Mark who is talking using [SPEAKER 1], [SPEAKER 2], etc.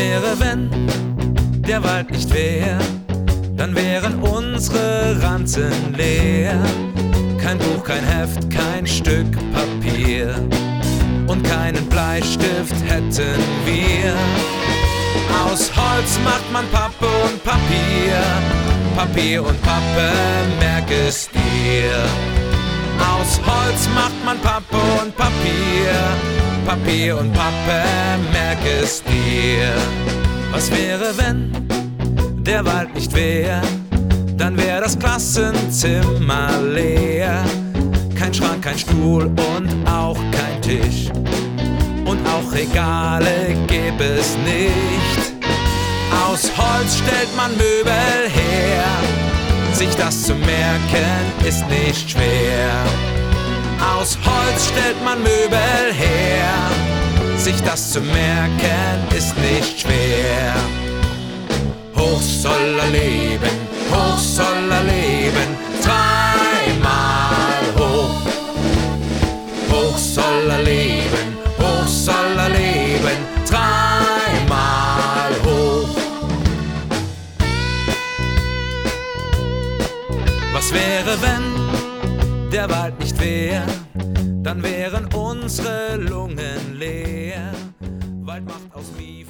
[SPEAKER 1] wäre, wenn der Wald nicht wär? Dann wären unsere Ranzen leer. Kein Buch, kein Heft, kein Stück Papier und keinen Bleistift hätten wir. Aus Holz macht man Pappe und Papier, Papier und Pappe, merk es dir. Aus Holz macht man Pappe und Papier, Papier und Pappe, merk es dir. Was wäre, wenn der Wald nicht wär? Dann wär das Klassenzimmer leer. Kein Schrank, kein Stuhl und auch kein Tisch. Und auch Regale gäbe es nicht. Aus Holz stellt man Möbel her. Sich das zu merken ist nicht schwer. Aus Holz stellt man Möbel her. Sich das zu merken ist nicht schwer. Hoch soll er leben, hoch soll er leben, dreimal hoch. Hoch soll er leben, hoch soll er leben, dreimal hoch. Was wäre, wenn der Wald nicht wär? Dann wären unsere Lungen leer. Wald macht aus mir